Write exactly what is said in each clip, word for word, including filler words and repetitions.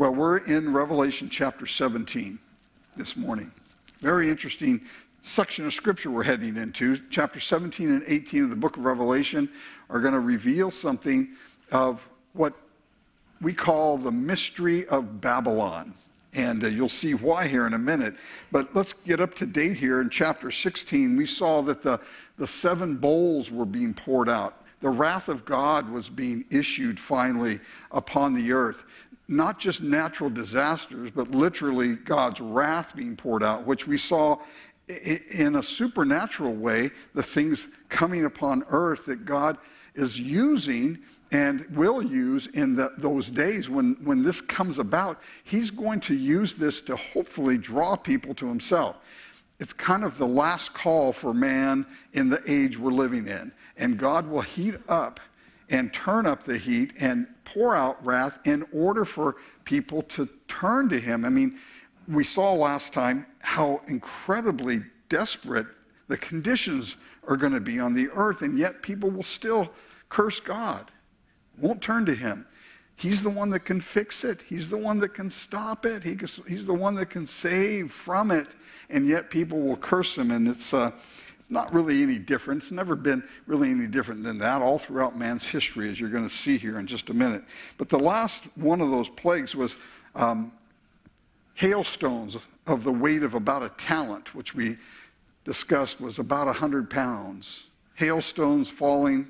Well, we're in Revelation chapter seventeen this morning. Very interesting section of scripture we're heading into. Chapter seventeen and eighteen of the book of Revelation are going to reveal something of what we call the mystery of Babylon. And uh, you'll see why here in a minute. But let's get up to date here. In chapter sixteen, we saw that the, the seven bowls were being poured out. The wrath of God was being issued finally upon the earth. Not just natural disasters, but literally God's wrath being poured out, which we saw in a supernatural way, the things coming upon earth that God is using and will use in the, those days when, when this comes about. He's going to use this to hopefully draw people to himself. It's kind of the last call for man in the age we're living in. And God will heat up and turn up the heat and pour out wrath in order for people to turn to him. I mean, we saw last time how incredibly desperate the conditions are going to be on the earth, and yet people will still curse God, won't turn to him. He's the one that can fix it. He's the one that can stop it. He, he's the one that can save from it, and yet people will curse him, and it's uh, not really any different. It's never been really any different than that all throughout man's history, as you're going to see here in just a minute. But the last one of those plagues was um, hailstones of the weight of about a talent, which we discussed was about one hundred pounds. Hailstones falling.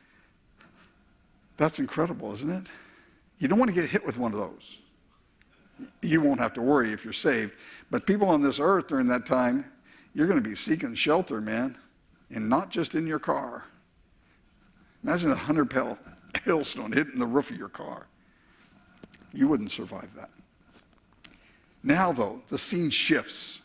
That's incredible, isn't it? You don't want to get hit with one of those. You won't have to worry if you're saved. But people on this earth during that time, you're going to be seeking shelter, man, and not just in your car. Imagine a hundred-pound hailstone hitting the roof of your car. You wouldn't survive that. Now, though, the scene shifts.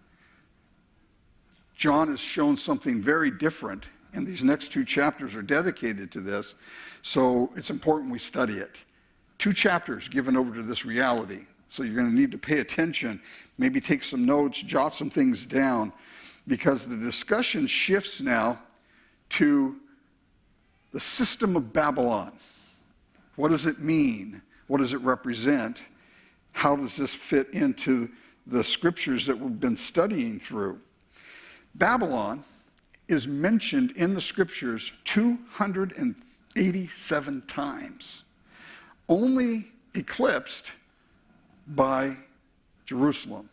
John has shown something very different, and these next two chapters are dedicated to this, so it's important we study it. Two chapters given over to this reality, so you're going to need to pay attention, maybe take some notes, jot some things down, because the discussion shifts now to the system of Babylon. What does it mean? What does it represent? How does this fit into the scriptures that we've been studying through? Babylon is mentioned in the scriptures two hundred eighty-seven times, only eclipsed by Jerusalem.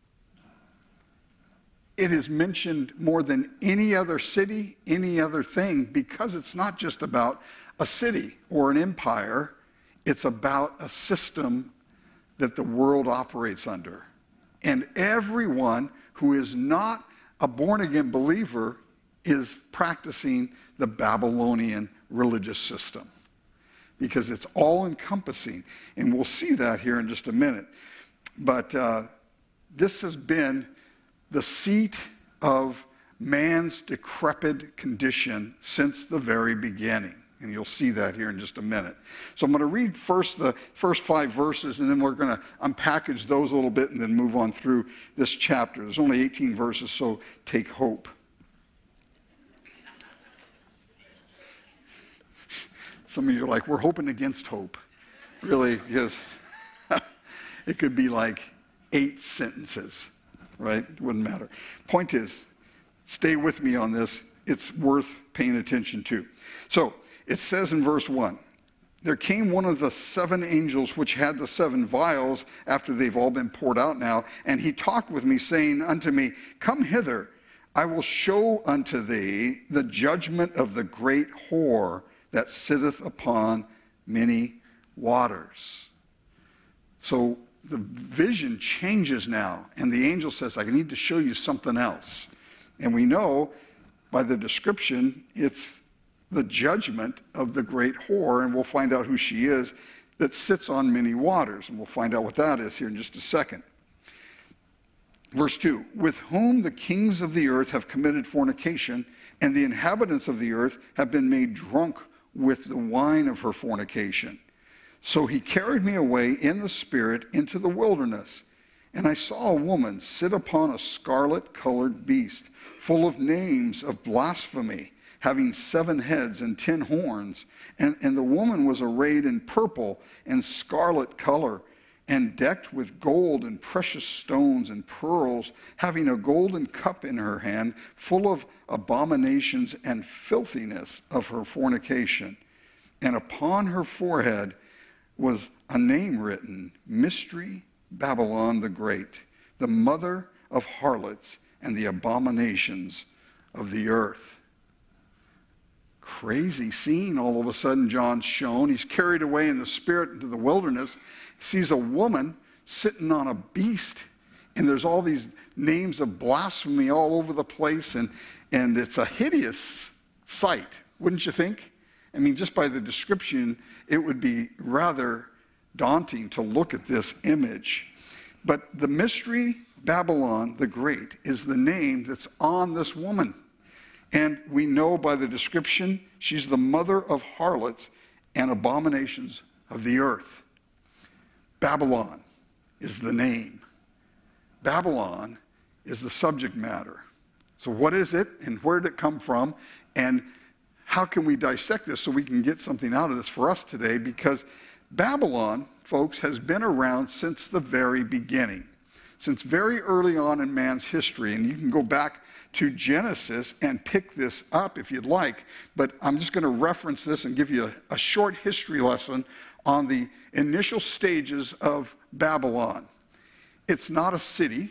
It is mentioned more than any other city, any other thing, because it's not just about a city or an empire. It's about a system that the world operates under. And everyone who is not a born-again believer is practicing the Babylonian religious system, because it's all-encompassing. And we'll see that here in just a minute. But uh, this has been the seat of man's decrepit condition since the very beginning. And you'll see that here in just a minute. So I'm going to read first the first five verses, and then we're going to unpackage those a little bit and then move on through this chapter. There's only eighteen verses, so take hope. Some of you are like, we're hoping against hope. Really, because it could be like eight sentences, right? It wouldn't matter. Point is, stay with me on this. It's worth paying attention to. So, it says in verse one, there came one of the seven angels which had the seven vials after they've all been poured out now, and he talked with me, saying unto me, come hither, I will show unto thee the judgment of the great whore that sitteth upon many waters. So the vision changes now, and the angel says, I need to show you something else. And we know by the description, it's the judgment of the great whore, and we'll find out who she is, that sits on many waters. And we'll find out what that is here in just a second. Verse two, with whom the kings of the earth have committed fornication, and the inhabitants of the earth have been made drunk with the wine of her fornication. So he carried me away in the spirit into the wilderness, and I saw a woman sit upon a scarlet-colored beast, full of names of blasphemy, having seven heads and ten horns. And, and the woman was arrayed in purple and scarlet color, and decked with gold and precious stones and pearls, having a golden cup in her hand, full of abominations and filthiness of her fornication. And upon her forehead was a name written, Mystery, Babylon the Great, the mother of harlots and the abominations of the earth. Crazy scene all of a sudden John's shown. He's carried away in the spirit into the wilderness. He sees a woman sitting on a beast, and there's all these names of blasphemy all over the place, and, and it's a hideous sight, wouldn't you think? I mean, just by the description, it would be rather daunting to look at this image. But the mystery, Babylon the Great, is the name that's on this woman. And we know by the description, she's the mother of harlots and abominations of the earth. Babylon is the name. Babylon is the subject matter. So what is it, and where did it come from, and how can we dissect this so we can get something out of this for us today? Because Babylon, folks, has been around since the very beginning, since very early on in man's history. And you can go back to Genesis and pick this up if you'd like, but I'm just going to reference this and give you a, a short history lesson on the initial stages of Babylon. It's not a city,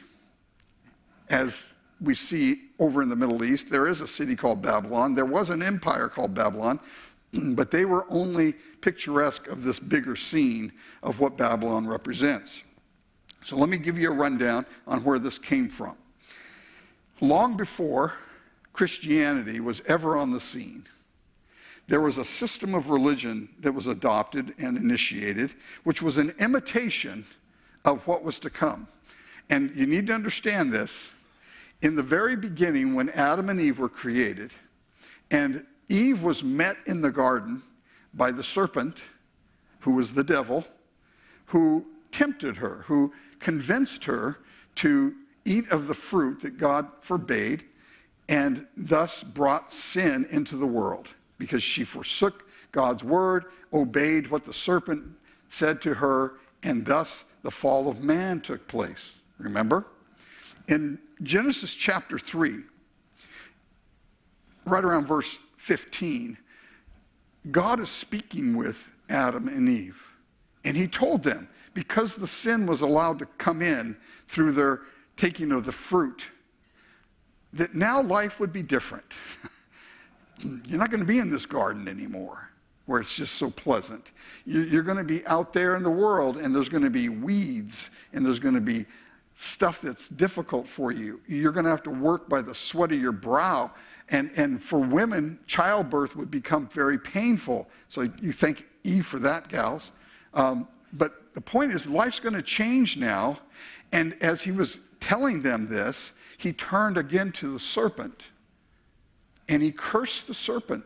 as we see over in the Middle East. There is a city called Babylon. There was an empire called Babylon, but they were only picturesque of this bigger scene of what Babylon represents. So let me give you a rundown on where this came from. Long before Christianity was ever on the scene, there was a system of religion that was adopted and initiated, which was an imitation of what was to come. And you need to understand this. In the very beginning, when Adam and Eve were created, and Eve was met in the garden by the serpent, who was the devil, who tempted her, who convinced her to eat of the fruit that God forbade, and thus brought sin into the world, because she forsook God's word, obeyed what the serpent said to her, and thus the fall of man took place. Remember? In Genesis chapter three, right around verse fifteen, God is speaking with Adam and Eve, and he told them, because the sin was allowed to come in through their taking of the fruit, that now life would be different. You're not going to be in this garden anymore where it's just so pleasant. You're going to be out there in the world, and there's going to be weeds, and there's going to be stuff that's difficult for you. You're going to have to work by the sweat of your brow. And, and for women, childbirth would become very painful. So you thank Eve for that, gals. Um, but the point is, life's going to change now. And as he was telling them this, he turned again to the serpent, and he cursed the serpent.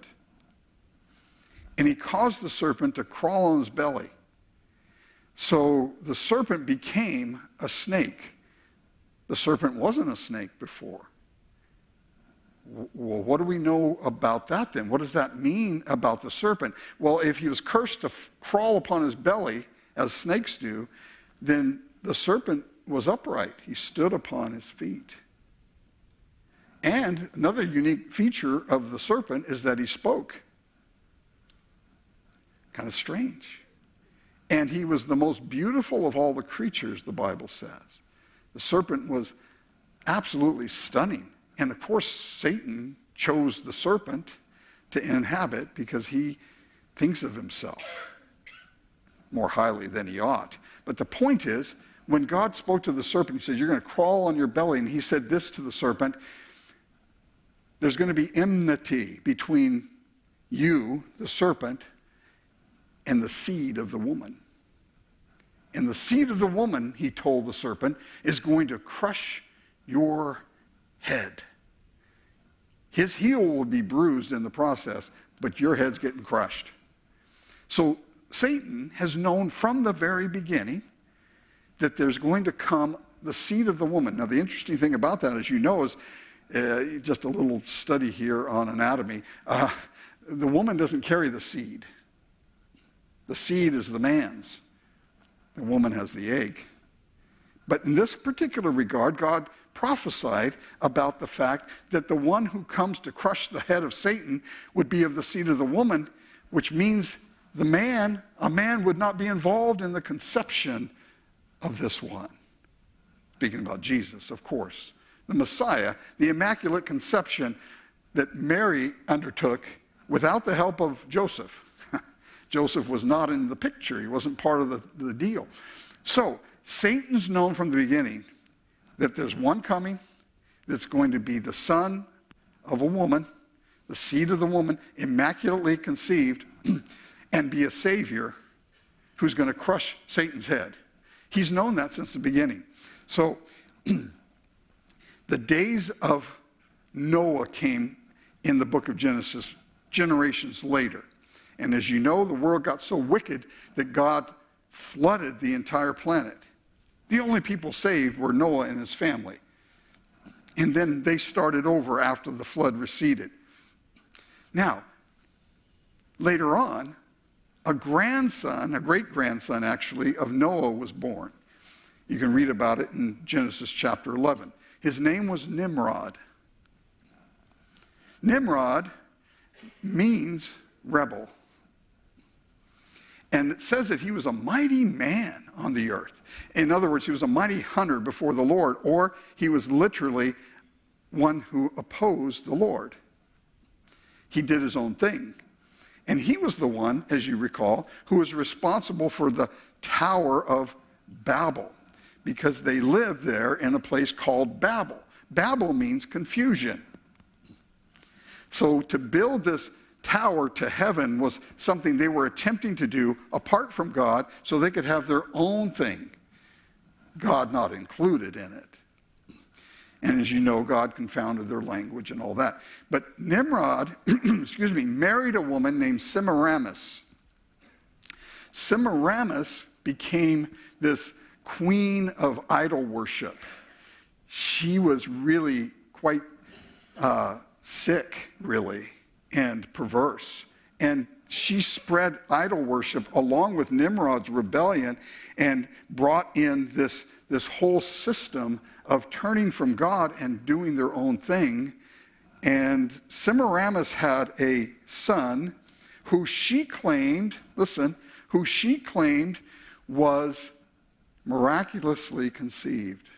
And he caused the serpent to crawl on his belly. So the serpent became a snake. The serpent wasn't a snake before. Well, what do we know about that then? What does that mean about the serpent? Well, if he was cursed to f- crawl upon his belly, as snakes do, then the serpent was upright. He stood upon his feet. And another unique feature of the serpent is that he spoke. Kind of strange. And he was the most beautiful of all the creatures, the Bible says. The serpent was absolutely stunning. And of course, Satan chose the serpent to inhabit because he thinks of himself more highly than he ought. But the point is, when God spoke to the serpent, he said, you're going to crawl on your belly. And he said this to the serpent, there's going to be enmity between you, the serpent, and the seed of the woman. And the seed of the woman, he told the serpent, is going to crush your head. His heel will be bruised in the process, but your head's getting crushed. So Satan has known from the very beginning that there's going to come the seed of the woman. Now, the interesting thing about that, as you know, is uh, just a little study here on anatomy. Uh, the woman doesn't carry the seed. The seed is the man's. The woman has the egg. But in this particular regard, God prophesied about the fact that the one who comes to crush the head of Satan would be of the seed of the woman, which means the man, a man would not be involved in the conception of this one. Speaking about Jesus, of course. The Messiah, the Immaculate Conception that Mary undertook without the help of Joseph. Joseph was not in the picture. He wasn't part of the, the deal. So, Satan's known from the beginning that there's one coming that's going to be the son of a woman, the seed of the woman, immaculately conceived, and be a savior who's going to crush Satan's head. He's known that since the beginning. So, the days of Noah came in the book of Genesis generations later. And as you know, the world got so wicked that God flooded the entire planet. The only people saved were Noah and his family. And then they started over after the flood receded. Now, later on, a grandson, a great-grandson actually, of Noah was born. You can read about it in Genesis chapter eleven. His name was Nimrod. Nimrod means rebel. And it says that he was a mighty man on the earth. In other words, he was a mighty hunter before the Lord, or he was literally one who opposed the Lord. He did his own thing. And he was the one, as you recall, who was responsible for the Tower of Babel, because they lived there in a place called Babel. Babel means confusion. So to build this tower to heaven was something they were attempting to do apart from God so they could have their own thing, God not included in it. And as you know, God confounded their language and all that. But Nimrod, excuse me, married a woman named Semiramis. Semiramis became this queen of idol worship. She was really quite uh, sick, really, and perverse. And she spread idol worship along with Nimrod's rebellion and brought in this, this whole system of turning from God and doing their own thing. And Semiramis had a son who she claimed, listen, who she claimed was miraculously conceived.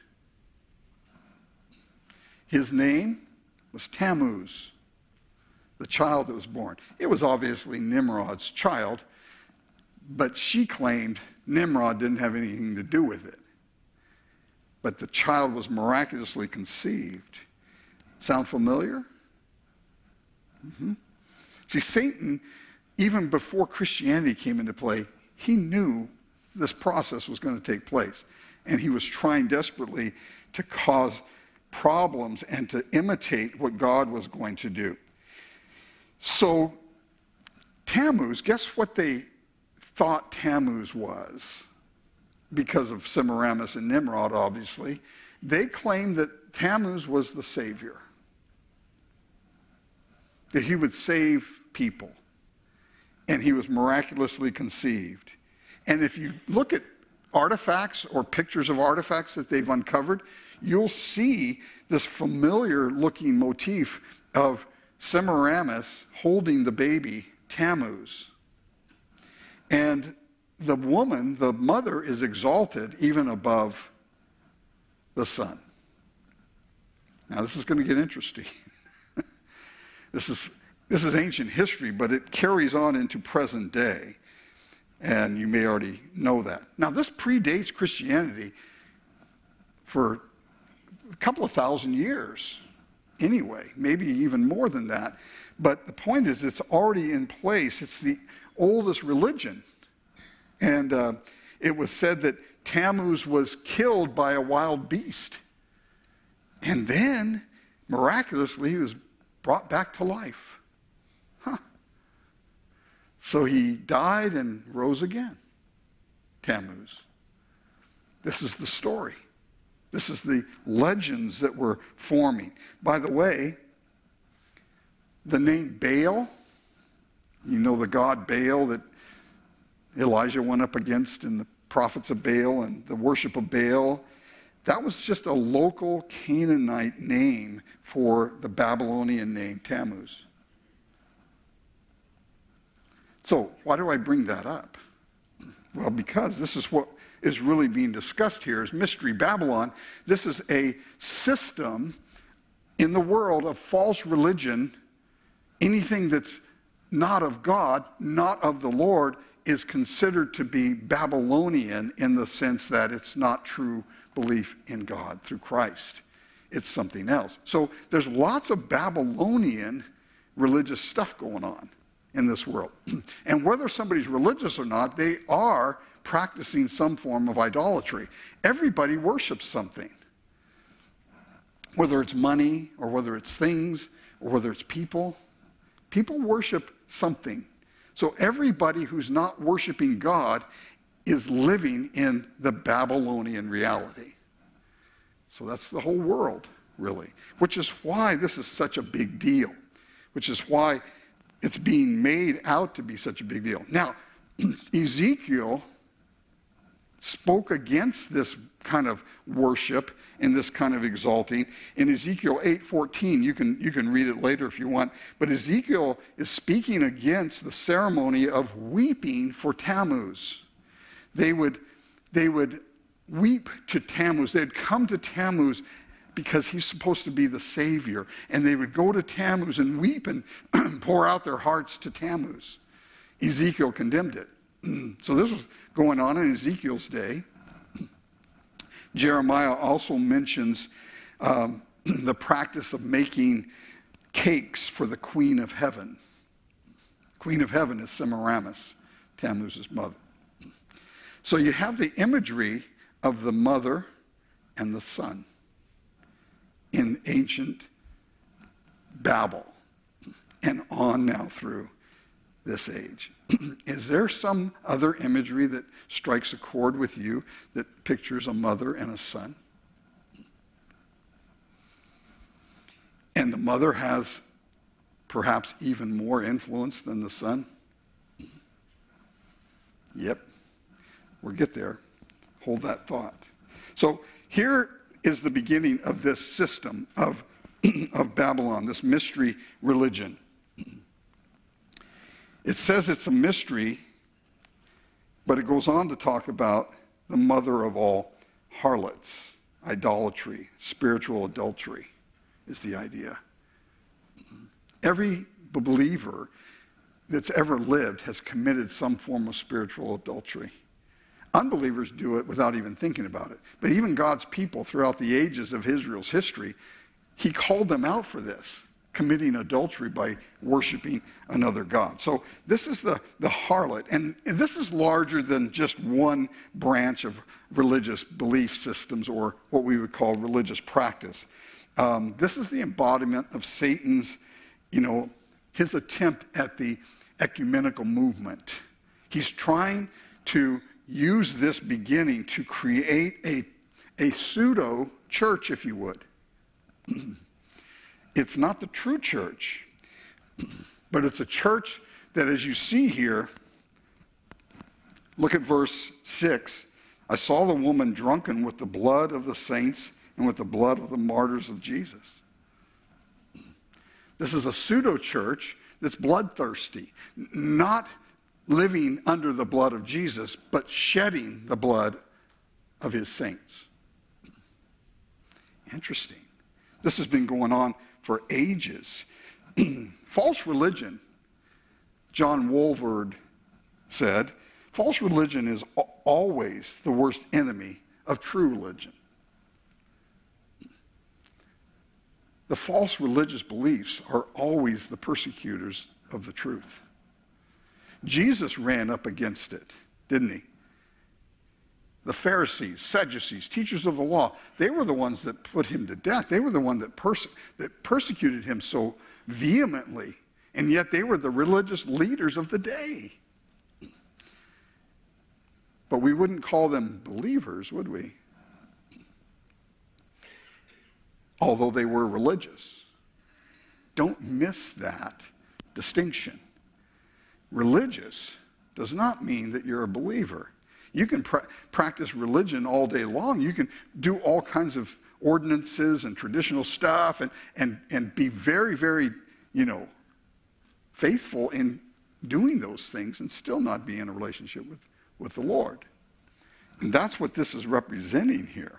His name was Tammuz, the child that was born. It was obviously Nimrod's child, but she claimed Nimrod didn't have anything to do with it. But the child was miraculously conceived. Sound familiar? Mm-hmm. See, Satan, even before Christianity came into play, he knew this process was going to take place. And he was trying desperately to cause problems and to imitate what God was going to do. So Tammuz, guess what they thought Tammuz was? Because of Semiramis and Nimrod, obviously. They claimed that Tammuz was the Savior. That he would save people. And he was miraculously conceived. And if you look at artifacts or pictures of artifacts that they've uncovered, you'll see this familiar looking motif of Semiramis holding the baby Tammuz. And the woman, the mother, is exalted even above the son. Now this is going to get interesting. this is this is ancient history, but it carries on into present day. And you may already know that. Now this predates Christianity for a couple of thousand years anyway, maybe even more than that. But the point is, it's already in place. It's the oldest religion. And uh, it was said that Tammuz was killed by a wild beast. And then, miraculously, he was brought back to life. Huh. So he died and rose again. Tammuz. This is the story. This is the legends that were forming. By the way, the name Baal, you know the god Baal that Elijah went up against in the prophets of Baal and the worship of Baal. That was just a local Canaanite name for the Babylonian name Tammuz. So why do I bring that up? Well, because this is what is really being discussed here is Mystery Babylon. This is a system in the world of false religion. Anything that's not of God, not of the Lord, is considered to be Babylonian in the sense that it's not true belief in God through Christ. It's something else. So there's lots of Babylonian religious stuff going on in this world. And whether somebody's religious or not, they are practicing some form of idolatry. Everybody worships something. Whether it's money or whether it's things or whether it's people. People worship something. So everybody who's not worshiping God is living in the Babylonian reality. So that's the whole world, really. Which is why this is such a big deal. Which is why it's being made out to be such a big deal. Now, Ezekiel spoke against this kind of worship and this kind of exalting. In Ezekiel eight fourteen, you can, you can read it later if you want, but Ezekiel is speaking against the ceremony of weeping for Tammuz. They would, they would weep to Tammuz. They'd come to Tammuz because he's supposed to be the Savior. And they would go to Tammuz and weep and pour out their hearts to Tammuz. Ezekiel condemned it. So this was going on in Ezekiel's day. Jeremiah also mentions um, the practice of making cakes for the Queen of Heaven. Queen of Heaven is Semiramis, Tammuz's mother. So you have the imagery of the mother and the son in ancient Babel and on now through this age. Is there some other imagery that strikes a chord with you that pictures a mother and a son? And the mother has perhaps even more influence than the son? Yep. We'll get there. Hold that thought. So here is the beginning of this system of, of Babylon, this mystery religion. It says it's a mystery, but it goes on to talk about the mother of all harlots, idolatry, spiritual adultery is the idea. Every believer that's ever lived has committed some form of spiritual adultery. Unbelievers do it without even thinking about it. But even God's people throughout the ages of Israel's history, he called them out for this, committing adultery by worshiping another god. So this is the, the harlot. And this is larger than just one branch of religious belief systems or what we would call religious practice. Um, this is the embodiment of Satan's, you know, his attempt at the ecumenical movement. He's trying to use this beginning to create a, a pseudo church, if you would. It's not the true church, but it's a church that, as you see here, look at verse six. I saw the woman drunken with the blood of the saints and with the blood of the martyrs of Jesus. This is a pseudo church that's bloodthirsty, not living under the blood of Jesus, but shedding the blood of his saints. Interesting. This has been going on for ages. False religion, John Walvoord said, false religion is always the worst enemy of true religion. The false religious beliefs are always the persecutors of the truth. Jesus ran up against it, didn't he? The Pharisees, Sadducees, teachers of the law, they were the ones that put him to death. They were the ones that, perse- that persecuted him so vehemently, and yet they were the religious leaders of the day. But we wouldn't call them believers, would we? Although they were religious. Don't miss that distinction. Religious does not mean that you're a believer. You can pra- practice religion all day long. You can do all kinds of ordinances and traditional stuff and, and, and be very, very, you know, faithful in doing those things and still not be in a relationship with, with the Lord. And that's what this is representing here.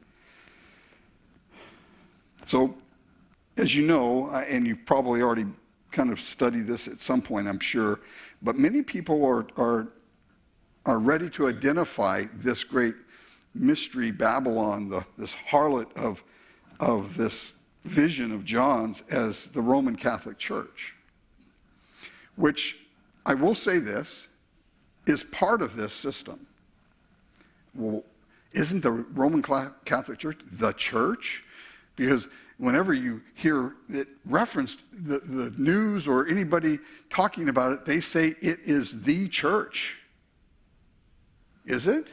So, as you know, and you've probably already kind of studied this at some point, I'm sure, but many people are, are, are ready to identify this great mystery, Babylon, the, this harlot of, of this vision of John's, as the Roman Catholic Church, which, I will say this, is part of this system. Well, isn't the Roman Catholic Church the church? Because whenever you hear it referenced, the, the news or anybody talking about it, they say it is the church. Is it?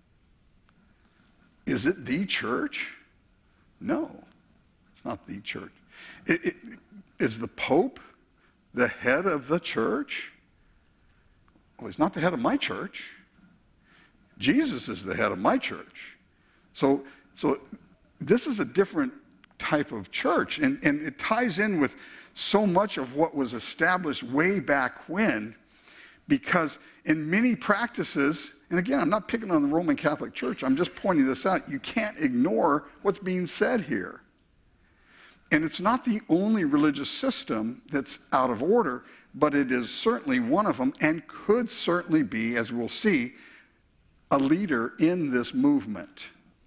Is it the church? No, it's not the church. It, it, is the Pope the head of the church? Well, he's not the head of my church. Jesus is the head of my church. So, so this is a different type of church, and, and it ties in with so much of what was established way back when, because in many practices, and again, I'm not picking on the Roman Catholic Church, I'm just pointing this out, you can't ignore what's being said here. And it's not the only religious system that's out of order, but it is certainly one of them, and could certainly be, as we'll see, a leader in this movement.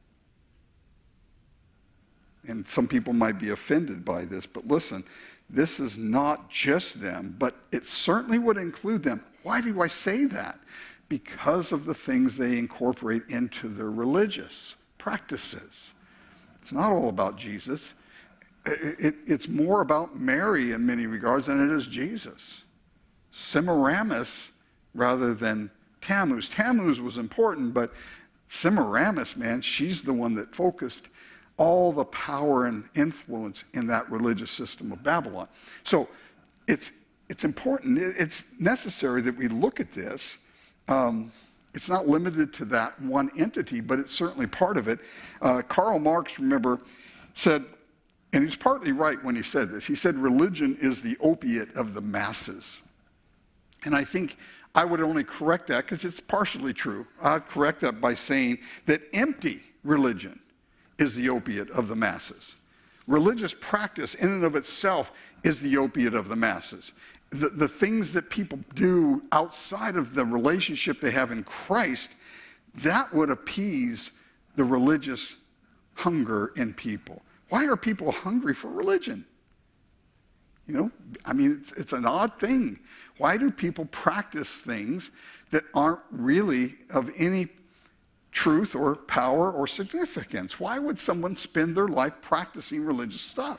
And some people might be offended by this, but listen, this is not just them, but it certainly would include them. Why do I say that? Because of the things they incorporate into their religious practices. It's not all about Jesus. It, it, it's more about Mary in many regards than it is Jesus. Semiramis rather than Tammuz. Tammuz was important, but Semiramis, man, she's the one that focused all the power and influence in that religious system of Babylon. So it's it's important, it's necessary that we look at this. Um, it's not limited to that one entity, but it's certainly part of it. Uh, Karl Marx, remember, said, and he's partly right when he said this, he said religion is the opiate of the masses. And I think I would only correct that because it's partially true. I'd correct that by saying that empty religion is the opiate of the masses. Religious practice in and of itself is the opiate of the masses. The, the things that people do outside of the relationship they have in Christ, that would appease the religious hunger in people. Why are people hungry for religion? You know, I mean, it's, it's an odd thing. Why do people practice things that aren't really of any truth or power or significance? Why would someone spend their life practicing religious stuff?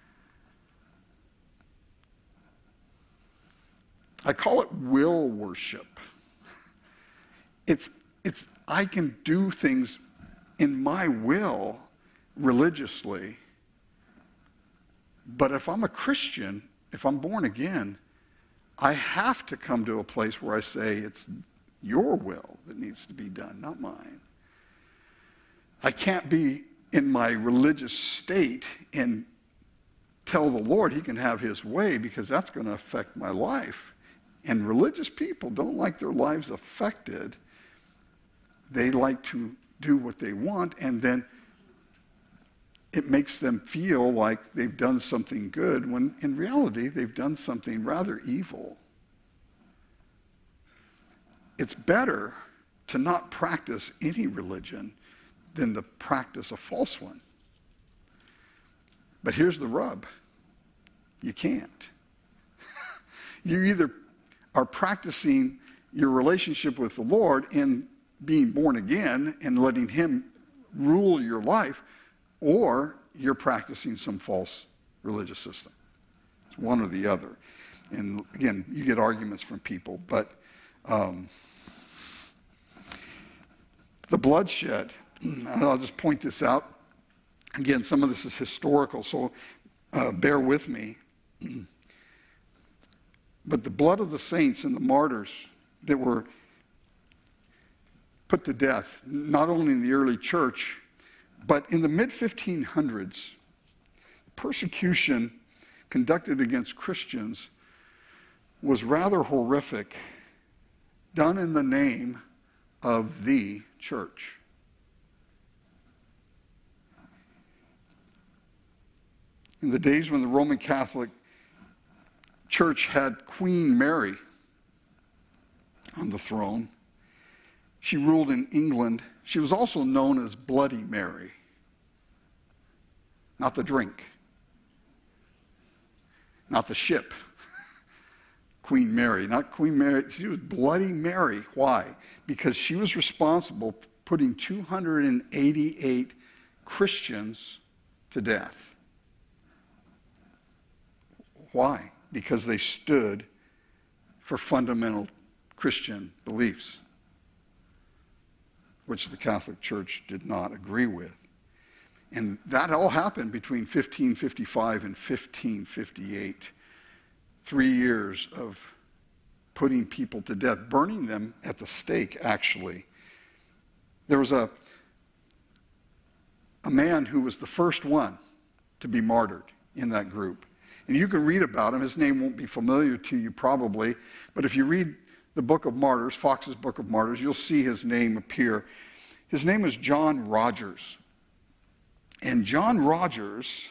I call it will worship. It's, it's, I can do things in my will religiously, but if I'm a Christian, if I'm born again, I have to come to a place where I say it's your will that needs to be done, not mine. I can't be in my religious state and tell the Lord he can have his way, because that's going to affect my life. And religious people don't like their lives affected. They like to do what they want, and then it makes them feel like they've done something good, when in reality they've done something rather evil. It's better to not practice any religion than to practice a false one. But here's the rub. You can't. You either are practicing your relationship with the Lord in being born again and letting him rule your life, or you're practicing some false religious system. It's one or the other. And again, you get arguments from people, but um, the bloodshed, I'll just point this out. Again, some of this is historical, so uh, bear with me. But the blood of the saints and the martyrs that were put to death, not only in the early church, but in the mid fifteen hundreds, persecution conducted against Christians was rather horrific, done in the name of the church. In the days when the Roman Catholic Church had Queen Mary on the throne, she ruled in England. She was also known as Bloody Mary. Not the drink. Not the ship. Queen Mary. Not Queen Mary. She was Bloody Mary. Why? Because she was responsible for putting two hundred eighty-eight Christians to death. Why? Because they stood for fundamental Christian beliefs, which the Catholic Church did not agree with. And that all happened between fifteen fifty-five and fifteen fifty-eight. Three years of putting people to death, burning them at the stake, actually. There was a, a man who was the first one to be martyred in that group. And you can read about him. His name won't be familiar to you probably, but if you read the Book of Martyrs, Fox's Book of Martyrs, you'll see his name appear. His name is John Rogers. And John Rogers,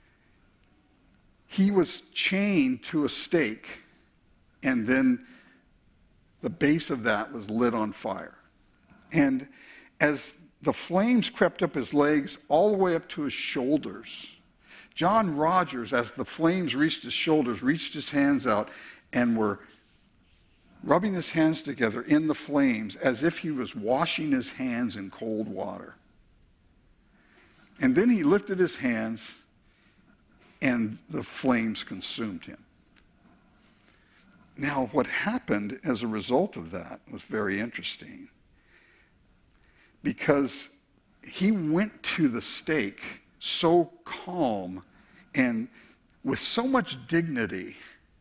he was chained to a stake, and then the base of that was lit on fire. And as the flames crept up his legs all the way up to his shoulders, John Rogers, as the flames reached his shoulders, reached his hands out and were rubbing his hands together in the flames as if he was washing his hands in cold water. And then he lifted his hands and the flames consumed him. Now, what happened as a result of that was very interesting, because he went to the stake so calm and with so much dignity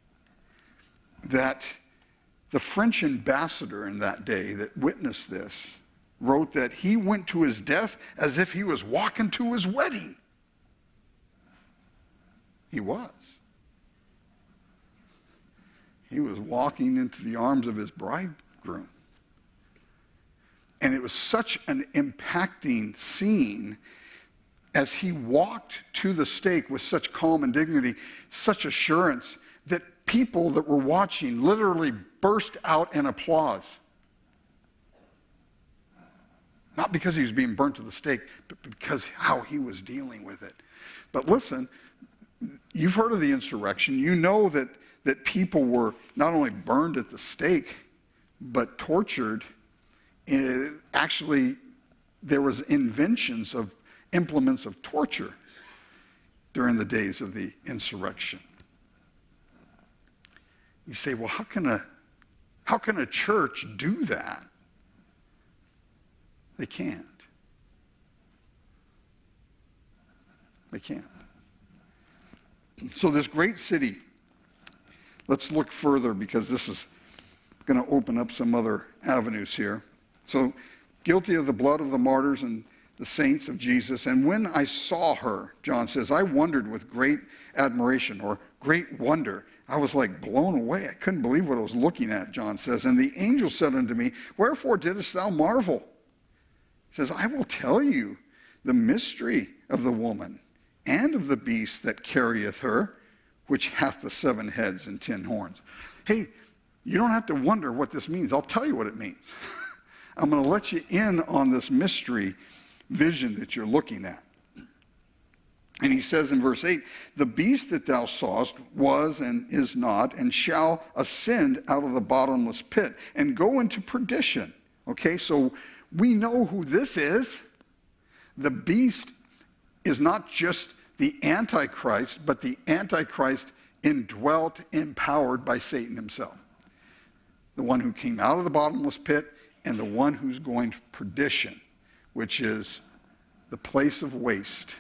that the French ambassador in that day that witnessed this wrote that he went to his death as if he was walking to his wedding. He was. He was walking into the arms of his bridegroom. And it was such an impacting scene as he walked to the stake with such calm and dignity, such assurance, that people that were watching literally burst out in applause. Not because he was being burnt to the stake, but because how he was dealing with it. But listen, you've heard of the insurrection. You know that, that people were not only burned at the stake, but tortured. Uh, actually, there was inventions of implements of torture during the days of the insurrection. You say, well, how can a, how can a church do that? They can't. They can't. So this great city, let's look further because this is going to open up some other avenues here. So, guilty of the blood of the martyrs and the saints of Jesus. And when I saw her, John says, I wondered with great admiration or great wonder. I was like blown away. I couldn't believe what I was looking at, John says. And the angel said unto me, wherefore didst thou marvel? He says, I will tell you the mystery of the woman and of the beast that carrieth her, which hath the seven heads and ten horns. Hey, you don't have to wonder what this means. I'll tell you what it means. I'm going to let you in on this mystery vision that you're looking at. And he says in verse eight, the beast that thou sawest was and is not, and shall ascend out of the bottomless pit and go into perdition. Okay, so we know who this is. The beast is not just the Antichrist, but the Antichrist indwelt, empowered by Satan himself. The one who came out of the bottomless pit and the one who's going to perdition, which is the place of waste.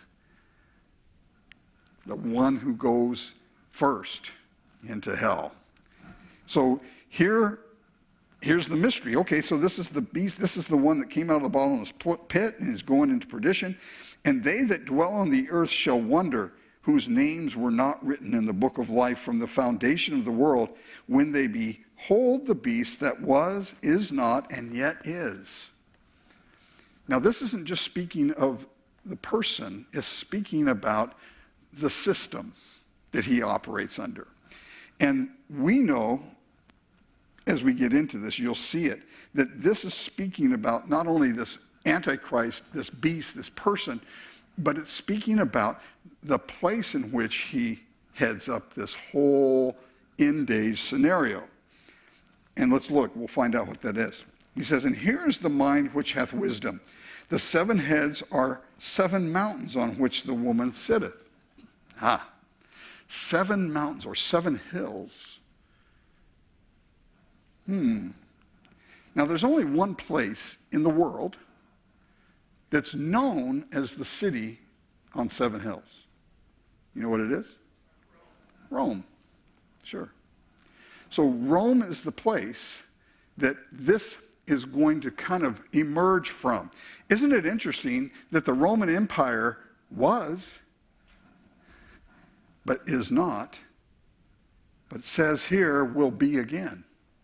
The one who goes first into hell. So here here's the mystery. Okay, so this is the beast. This is the one that came out of the bottomless pit and is going into perdition. And they that dwell on the earth shall wonder, whose names were not written in the book of life from the foundation of the world, when they behold the beast that was, is not, and yet is. Now, this isn't just speaking of the person. It's speaking about the system that he operates under. And we know, as we get into this, you'll see it, that this is speaking about not only this Antichrist, this beast, this person, but it's speaking about the place in which he heads up this whole end days scenario. And let's look, we'll find out what that is. He says, and here is the mind which hath wisdom. The seven heads are seven mountains on which the woman sitteth. Ah, seven mountains or seven hills. Hmm. Now, there's only one place in the world that's known as the city on seven hills. You know what it is? Rome. Sure. So Rome is the place that this is going to kind of emerge from. Isn't it interesting that the Roman Empire was, but is not, but it says here will be again.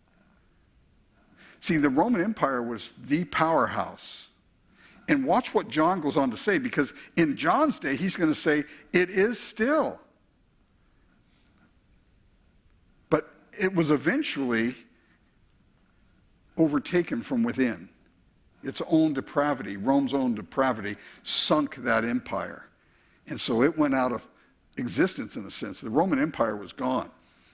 See, the Roman Empire was the powerhouse. And watch what John goes on to say, because in John's day, he's going to say, it is still. But it was eventually overtaken from within. Its own depravity, Rome's own depravity, sunk that empire. And so it went out of existence in a sense. The Roman Empire was gone.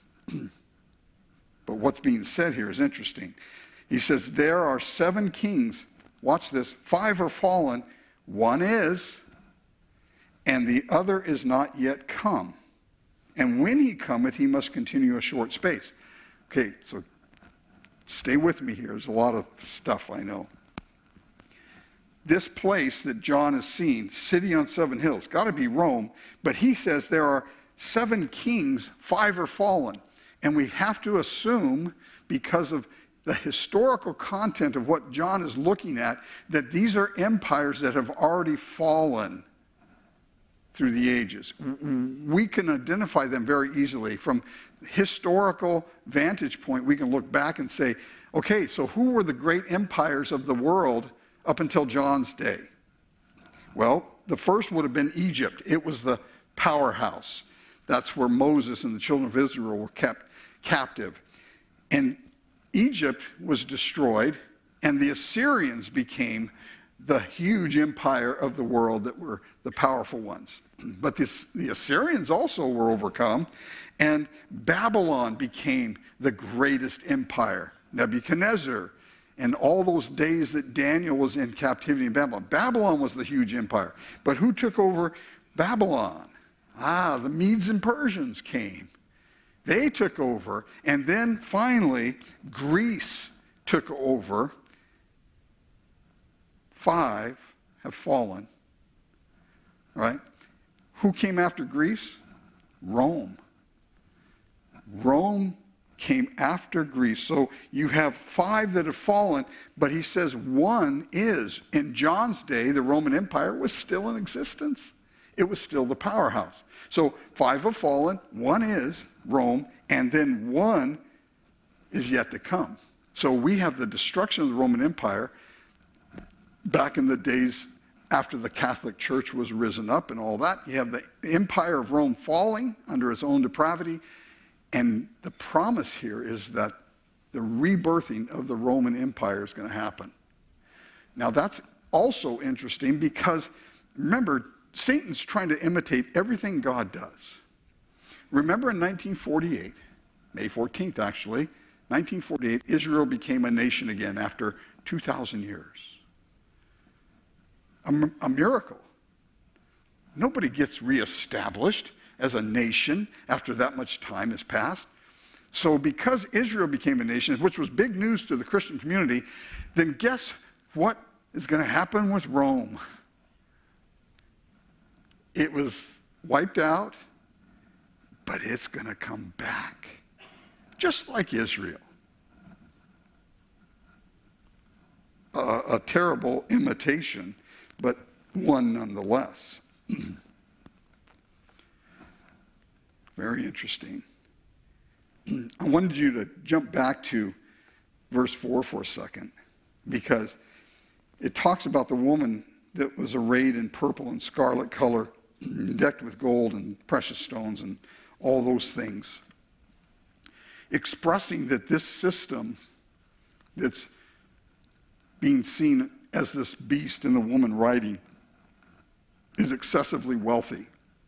But what's being said here is interesting. He says, there are seven kings. Watch this. Five are fallen. One is, and the other is not yet come. And when he cometh, he must continue a short space. Okay, so stay with me here. There's a lot of stuff I know. This place that John has seen, city on seven hills, got to be Rome. But he says there are seven kings, five are fallen. And we have to assume, because of the historical content of what John is looking at, that these are empires that have already fallen through the ages. We can identify them very easily. From historical vantage point, we can look back and say, okay, so who were the great empires of the world up until John's day? Well, the first would have been Egypt. It was the powerhouse. That's where Moses and the children of Israel were kept captive. And Egypt was destroyed, and the Assyrians became the huge empire of the world that were the powerful ones. But this, the Assyrians also were overcome, and Babylon became the greatest empire. Nebuchadnezzar, and all those days that Daniel was in captivity in Babylon. Babylon was the huge empire. But who took over Babylon? Ah, the Medes and Persians came. They took over, and then finally, Greece took over. Five have fallen, right? Who came after Greece? Rome. Rome came after Greece. So you have five that have fallen, but he says one is. In John's day, the Roman Empire was still in existence. It was still the powerhouse. So five have fallen, one is Rome, and then one is yet to come. So we have the destruction of the Roman Empire back in the days after the Catholic Church was risen up and all that. You have the empire of Rome falling under its own depravity, and the promise here is that the rebirthing of the Roman Empire is going to happen. Now that's also interesting because, remember, Satan's trying to imitate everything God does. Remember in nineteen forty-eight, May fourteenth actually, nineteen forty-eight, Israel became a nation again after two thousand years. A, a miracle. Nobody gets reestablished as a nation after that much time has passed. So because Israel became a nation, which was big news to the Christian community, then guess what is going to happen with Rome? It was wiped out, but it's going to come back, just like Israel. a, a terrible imitation, but one nonetheless. Very interesting. I wanted you to jump back to verse four for a second, because it talks about the woman that was arrayed in purple and scarlet color, decked with gold and precious stones and all those things, expressing that this system that's being seen as this beast and the woman riding is excessively wealthy.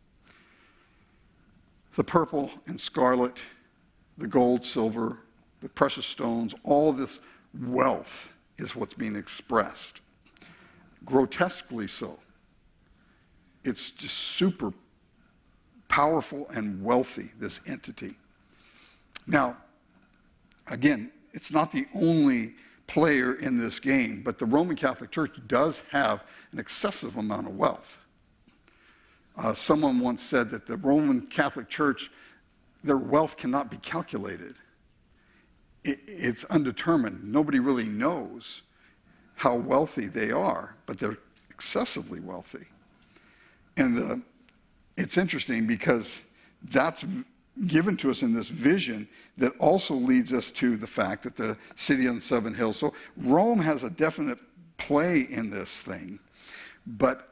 The purple and scarlet, the gold, silver, the precious stones, all this wealth is what's being expressed. Grotesquely so. It's just super powerful and wealthy, this entity. Now, again, it's not the only player in this game, but the Roman Catholic Church does have an excessive amount of wealth. Uh, someone once said that the Roman Catholic Church, their wealth cannot be calculated. It, it's undetermined. Nobody really knows how wealthy they are, but they're excessively wealthy. And uh, it's interesting because that's given to us in this vision that also leads us to the fact that the city on seven hills. So Rome has a definite play in this thing, but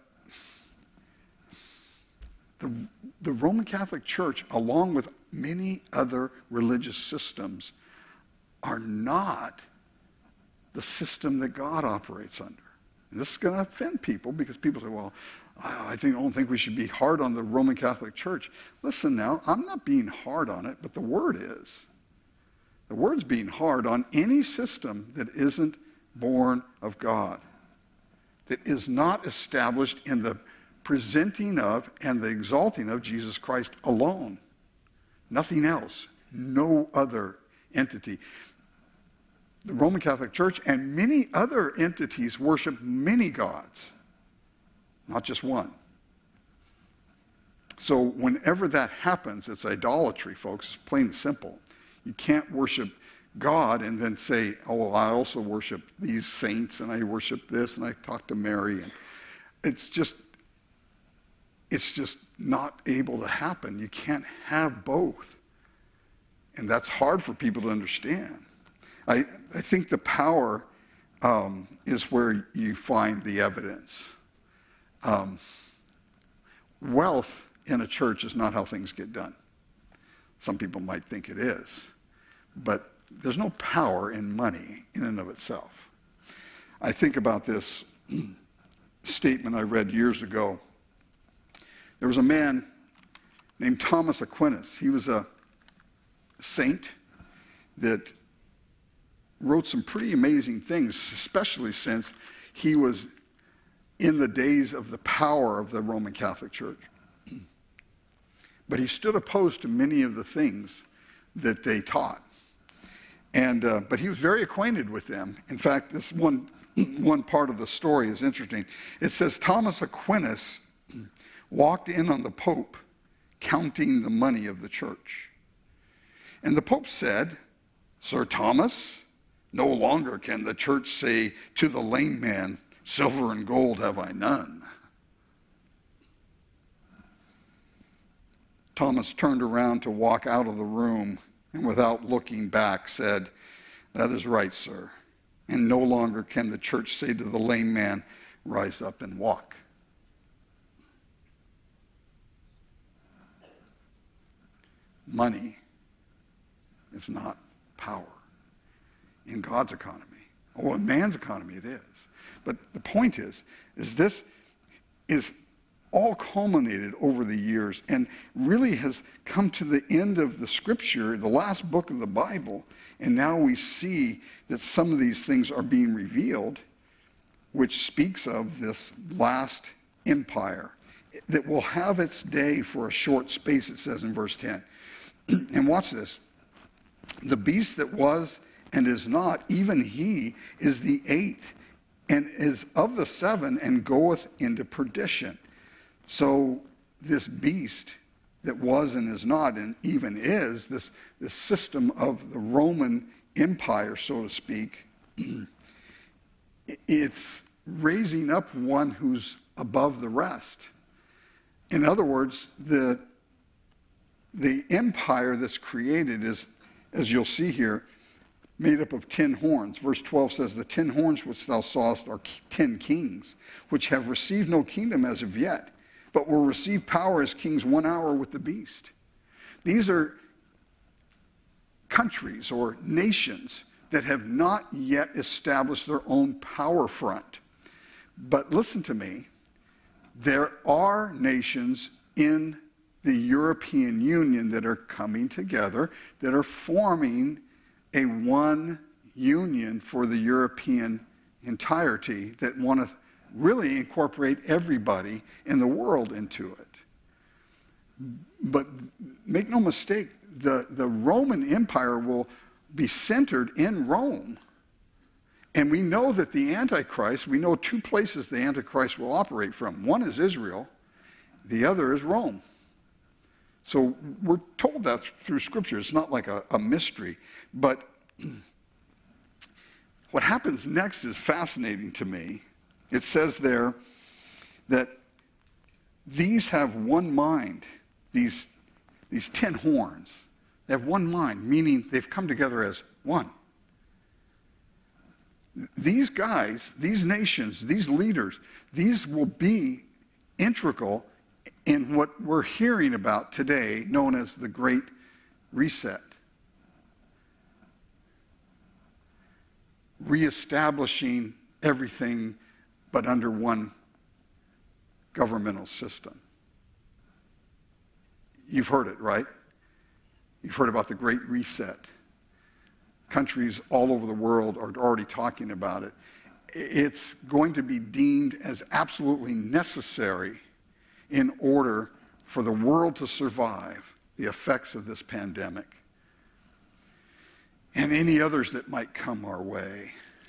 the, the Roman Catholic Church, along with many other religious systems, are not the system that God operates under. And this is going to offend people because people say, well, I think, I don't think we should be hard on the Roman Catholic Church. Listen now, I'm not being hard on it, but the Word is. The Word's being hard on any system that isn't born of God, that is not established in the presenting of and the exalting of Jesus Christ alone. Nothing else. No other entity. The Roman Catholic Church and many other entities worship many gods, not just one. So whenever that happens, it's idolatry, folks, plain and simple. You can't worship God and then say, oh, well, I also worship these saints and I worship this and I talk to Mary. And it's just, it's just not able to happen. You can't have both. And that's hard for people to understand. I, I think the power um, is where you find the evidence. Um, wealth in a church is not how things get done. Some people might think it is, but there's no power in money in and of itself. I think about this statement I read years ago. There was a man named Thomas Aquinas. He was a saint that wrote some pretty amazing things, especially since he was in the days of the power of the Roman Catholic Church. But he stood opposed to many of the things that they taught. And, uh, but he was very acquainted with them. In fact, this one, one part of the story is interesting. It says Thomas Aquinas walked in on the Pope counting the money of the church. And the Pope said, Sir Thomas, no longer can the church say to the lame man, silver and gold have I none. Thomas turned around to walk out of the room and without looking back said, that is right, sir. And no longer can the church say to the lame man, rise up and walk. Money is not power. In God's economy. Or in man's economy it is. But the point is, is this is all culminated over the years and really has come to the end of the scripture, the last book of the Bible, and now we see that some of these things are being revealed, which speaks of this last empire that will have its day for a short space, it says in verse ten. And watch this. The beast that was and is not, even he is the eighth, and is of the seven, and goeth into perdition. So this beast that was and is not, and even is, this, this system of the Roman Empire, so to speak, it's raising up one who's above the rest. In other words, the, the empire that's created is, as you'll see here, made up of ten horns. Verse twelve says, the ten horns which thou sawest are ten kings, which have received no kingdom as of yet, but will receive power as kings one hour with the beast. These are countries or nations that have not yet established their own power front. But listen to me, there are nations in the European Union that are coming together, that are forming a one union for the European entirety, that want to really incorporate everybody in the world into it. But make no mistake, the, the Roman Empire will be centered in Rome. And we know that the Antichrist, we know two places the Antichrist will operate from. One is Israel, the other is Rome. So we're told that through Scripture. It's not like a, a mystery. But what happens next is fascinating to me. It says there that these have one mind, these, these ten horns. They have one mind, meaning they've come together as one. These guys, these nations, these leaders, these will be integral in what we're hearing about today, known as the Great Reset. Reestablishing everything but under one governmental system. You've heard it, right? You've heard about the Great Reset. Countries all over the world are already talking about it. It's going to be deemed as absolutely necessary in order for the world to survive the effects of this pandemic and any others that might come our way.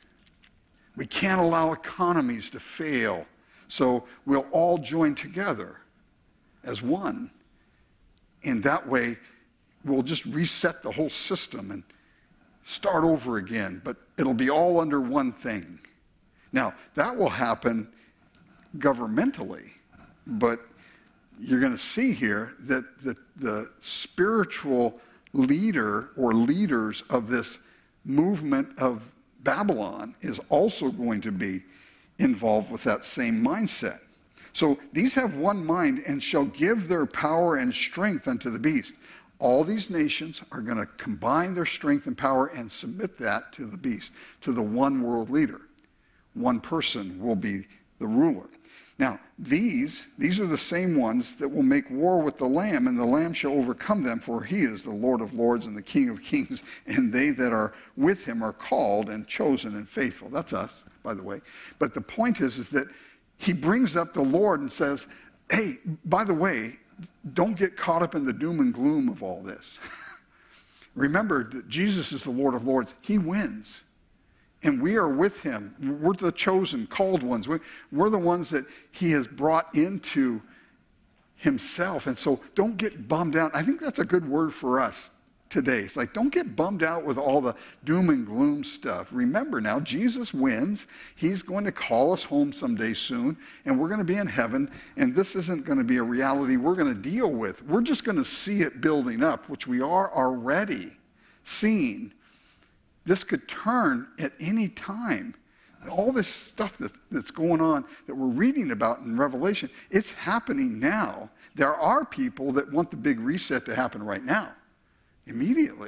We can't allow economies to fail, so we'll all join together as one. And that way, we'll just reset the whole system and start over again, but it'll be all under one thing. Now, that will happen governmentally, but you're going to see here that the, the spiritual leader or leaders of this movement of Babylon is also going to be involved with that same mindset. So these have one mind and shall give their power and strength unto the beast. All these nations are going to combine their strength and power and submit that to the beast, to the one world leader. One person will be the ruler. Now, these, these are the same ones that will make war with the Lamb, and the Lamb shall overcome them, for he is the Lord of lords and the King of kings, and they that are with him are called and chosen and faithful. That's us, by the way. But the point is, is that he brings up the Lord and says, hey, by the way, don't get caught up in the doom and gloom of all this. Remember that Jesus is the Lord of lords. He wins. And we are with him. We're the chosen, called ones. We're the ones that he has brought into himself. And so don't get bummed out. I think that's a good word for us today. It's like, don't get bummed out with all the doom and gloom stuff. Remember now, Jesus wins. He's going to call us home someday soon, and we're going to be in heaven, and this isn't going to be a reality we're going to deal with. We're just going to see it building up, which we are already seeing. This could turn at any time. All this stuff that, that's going on that we're reading about in Revelation, it's happening now. There are people that want the big reset to happen right now, immediately.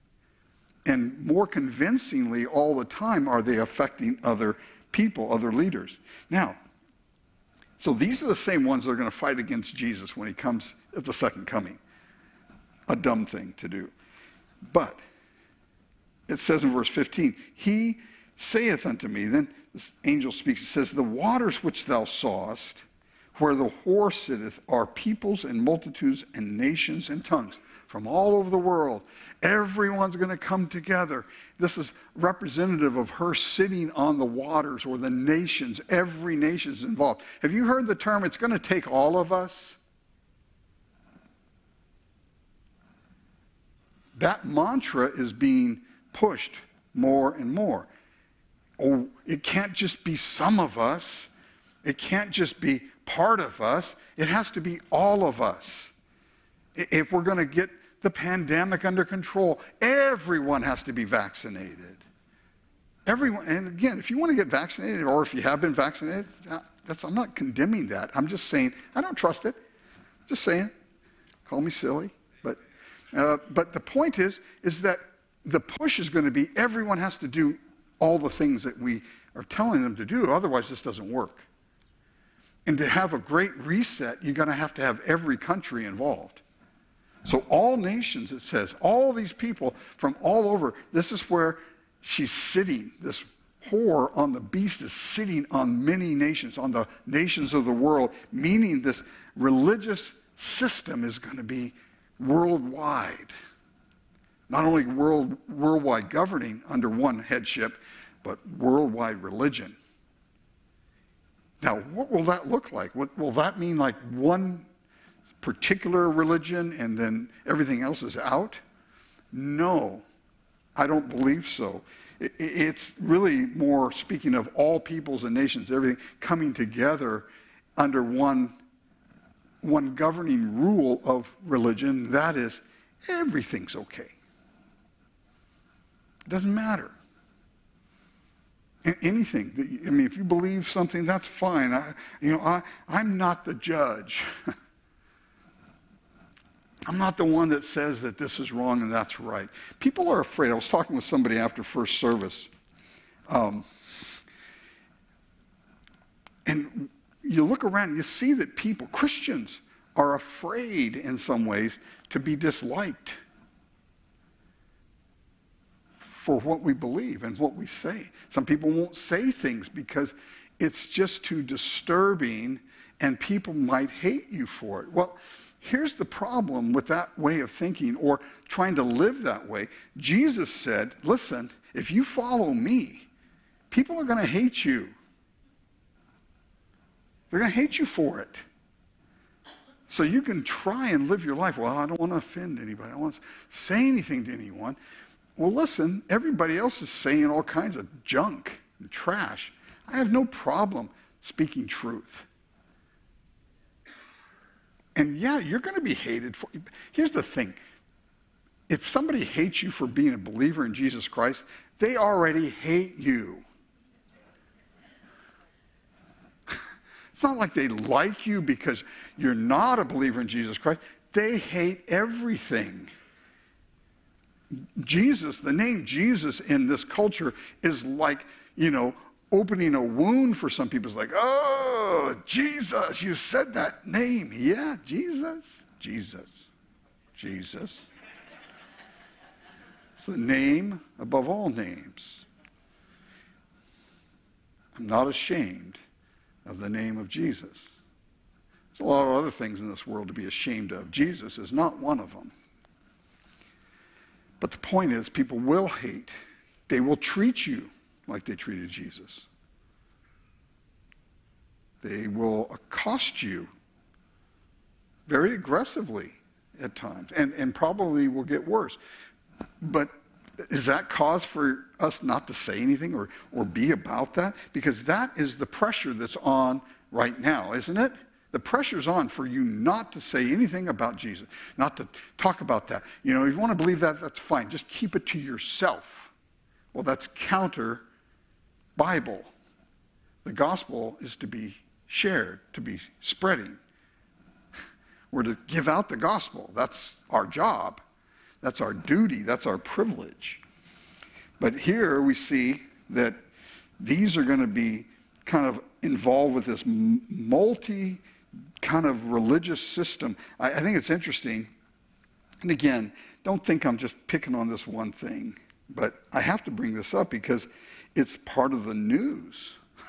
And more convincingly all the time are they affecting other people, other leaders. Now, so these are the same ones that are going to fight against Jesus when he comes at the second coming. A dumb thing to do. But it says in verse fifteen, he saith unto me, then this angel speaks, it says, the waters which thou sawest, where the whore sitteth, are peoples and multitudes and nations and tongues from all over the world. Everyone's going to come together. This is representative of her sitting on the waters, or the nations. Every nation is involved. Have you heard the term, it's going to take all of us? That mantra is being pushed more and more. oh, it can't just be some of us. It can't just be part of us. It has to be all of us. If we're going to get the pandemic under control, everyone has to be vaccinated. Everyone, and again, if you want to get vaccinated, or if you have been vaccinated, that's, I'm not condemning that. I'm just saying, I don't trust it. Just saying. Call me silly. But, uh, but the point is, is that the push is going to be everyone has to do all the things that we are telling them to do. Otherwise, this doesn't work. And to have a great reset, you're going to have to have every country involved. So all nations, it says, all these people from all over, this is where she's sitting. This whore on the beast is sitting on many nations, on the nations of the world, meaning this religious system is going to be worldwide. Not only world, worldwide governing under one headship, but worldwide religion. Now, what will that look like? What, will that mean like one particular religion and then everything else is out? No, I don't believe so. It, it's really more speaking of all peoples and nations, everything coming together under one, one governing rule of religion. That is, everything's okay. It doesn't matter. Anything. I mean, if you believe something, that's fine. I, you know, I, I'm not the judge. I'm not the one that says that this is wrong and that's right. People are afraid. I was talking with somebody after first service. Um, and you look around and you see that people, Christians, are afraid in some ways to be disliked for what we believe and what we say. Some people won't say things because it's just too disturbing and people might hate you for it. Well, here's the problem with that way of thinking or trying to live that way. Jesus said, listen, if you follow me, people are going to hate you. They're going to hate you for it. So you can try and live your life. Well, I don't want to offend anybody. I don't want to say anything to anyone. Well, listen, everybody else is saying all kinds of junk and trash. I have no problem speaking truth. And yeah, you're going to be hated for. Here's the thing. If somebody hates you for being a believer in Jesus Christ, they already hate you. It's not like they like you because you're not a believer in Jesus Christ. They hate everything. Jesus, the name Jesus in this culture is like, you know, opening a wound for some people. It's like, oh, Jesus, you said that name. Yeah, Jesus, Jesus, Jesus. It's the name above all names. I'm not ashamed of the name of Jesus. There's a lot of other things in this world to be ashamed of. Jesus is not one of them. But the point is, people will hate. They will treat you like they treated Jesus. They will accost you very aggressively at times, and, and probably will get worse. But is that cause for us not to say anything or, or be about that? Because that is the pressure that's on right now, isn't it? The pressure's on for you not to say anything about Jesus, not to talk about that. You know, if you want to believe that, that's fine. Just keep it to yourself. Well, that's counter Bible. The gospel is to be shared, to be spreading. We're to give out the gospel. That's our job. That's our duty. That's our privilege. But here we see that these are going to be kind of involved with this multi kind of religious system. I, I think it's interesting. And again, don't think I'm just picking on this one thing, but I have to bring this up because it's part of the news.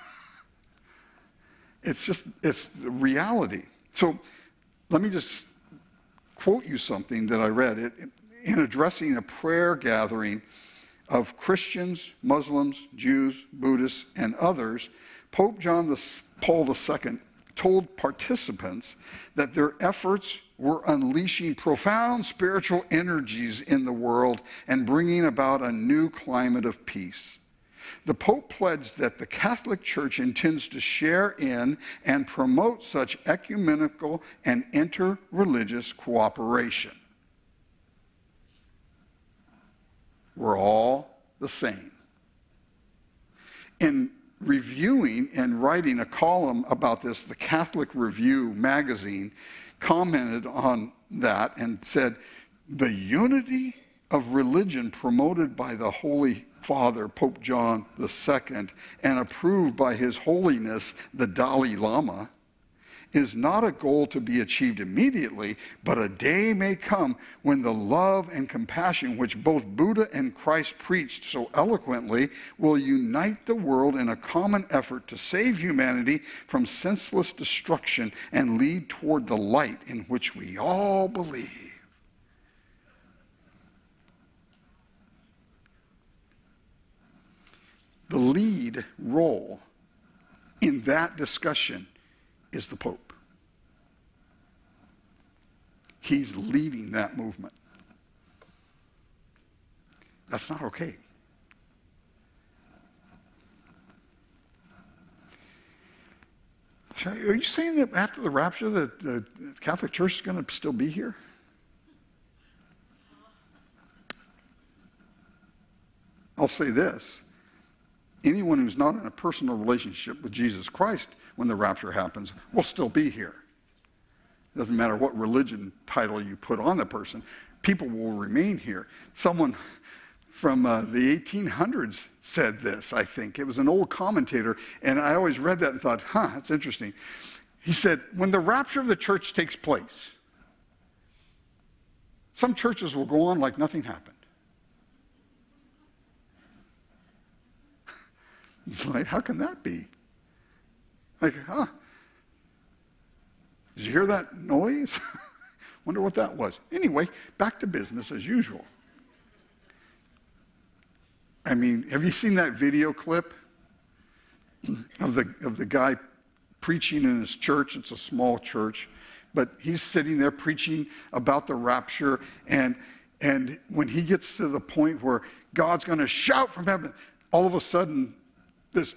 It's just, it's the reality. So let me just quote you something that I read. It, in addressing a prayer gathering of Christians, Muslims, Jews, Buddhists, and others, Pope John the, Paul the Second told participants that their efforts were unleashing profound spiritual energies in the world and bringing about a new climate of peace. The Pope pledged that the Catholic Church intends to share in and promote such ecumenical and inter-religious cooperation. We're all the same. In reviewing and writing a column about this, the Catholic Review magazine commented on that and said, the unity of religion promoted by the Holy Father, Pope John the Second, and approved by His Holiness, the Dalai Lama, is not a goal to be achieved immediately, but a day may come when the love and compassion which both Buddha and Christ preached so eloquently will unite the world in a common effort to save humanity from senseless destruction and lead toward the light in which we all believe. The lead role in that discussion is the Pope. He's leading that movement. That's not okay. Are you saying that after the rapture that the Catholic Church is going to still be here? I'll say this. Anyone who's not in a personal relationship with Jesus Christ when the rapture happens will still be here. It doesn't matter what religion title you put on the person, people will remain here. Someone from uh, the eighteen hundreds said this, I think. It was an old commentator, and I always read that and thought, huh, that's interesting. He said, when the rapture of the church takes place, some churches will go on like nothing happened. Like, how can that be? Like, huh? Did you hear that noise? Wonder what that was. Anyway, back to business as usual. I mean, have you seen that video clip of the of the guy preaching in his church? It's a small church, but he's sitting there preaching about the rapture, and and when he gets to the point where God's going to shout from heaven, all of a sudden, this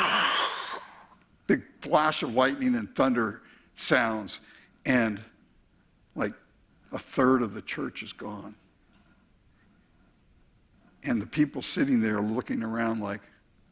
big flash of lightning and thunder sounds, and like a third of the church is gone. And the people sitting there looking around like,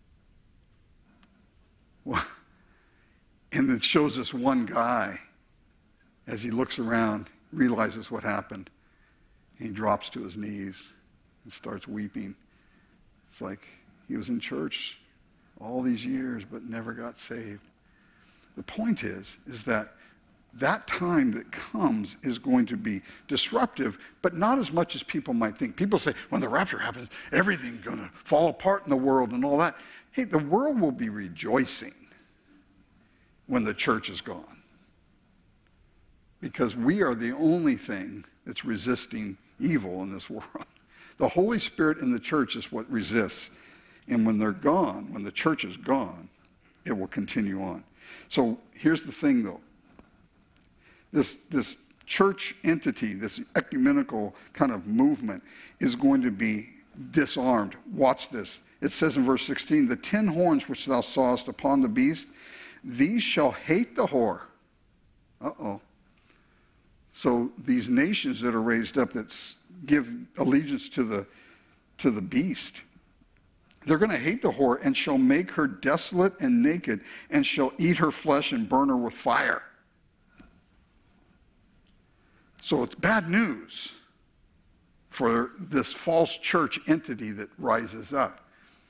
what? And it shows this one guy, as he looks around, realizes what happened, and he drops to his knees and starts weeping. It's like he was in church all these years but never got saved. The point is, is that that time that comes is going to be disruptive, but not as much as people might think. People say, when the rapture happens, everything's going to fall apart in the world and all that. Hey, the world will be rejoicing when the church is gone, because we are the only thing that's resisting evil in this world. The Holy Spirit in the church is what resists. And when they're gone, when the church is gone, it will continue on. So here's the thing, though. This, this church entity, this ecumenical kind of movement, is going to be disarmed. Watch this. It says in verse sixteen, the ten horns which thou sawest upon the beast, these shall hate the whore. Uh-oh. So these nations that are raised up that give allegiance to the, to the beast, they're going to hate the whore and shall make her desolate and naked and shall eat her flesh and burn her with fire. So it's bad news for this false church entity that rises up.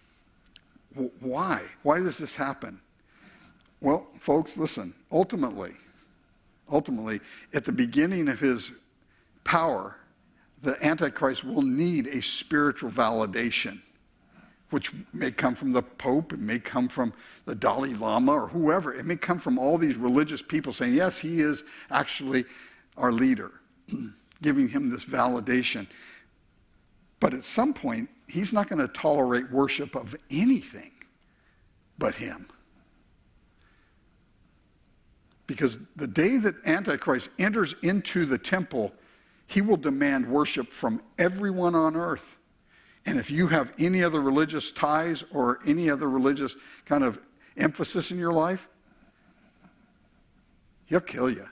Why? Why does this happen? Well, folks, listen. Ultimately, ultimately, at the beginning of his power, the Antichrist will need a spiritual validation, which may come from the Pope, it may come from the Dalai Lama or whoever. It may come from all these religious people saying, yes, he is actually our leader, giving him this validation. But at some point, he's not going to tolerate worship of anything but him. Because the day that Antichrist enters into the temple, he will demand worship from everyone on earth. And if you have any other religious ties or any other religious kind of emphasis in your life, he'll kill you.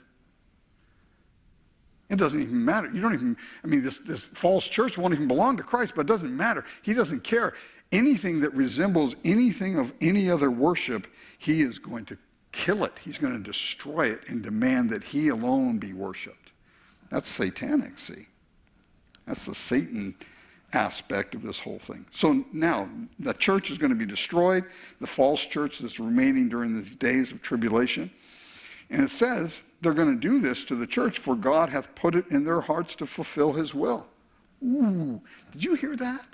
It doesn't even matter. You don't even, I mean, this, this false church won't even belong to Christ, but it doesn't matter. He doesn't care. Anything that resembles anything of any other worship, he is going to kill it. He's going to destroy it and demand that he alone be worshiped. That's satanic, see. That's the Satan aspect of this whole thing. So now, the church is going to be destroyed, the false church that's remaining during these days of tribulation. And it says they're going to do this to the church, for God hath put it in their hearts to fulfill his will. Ooh, did you hear that?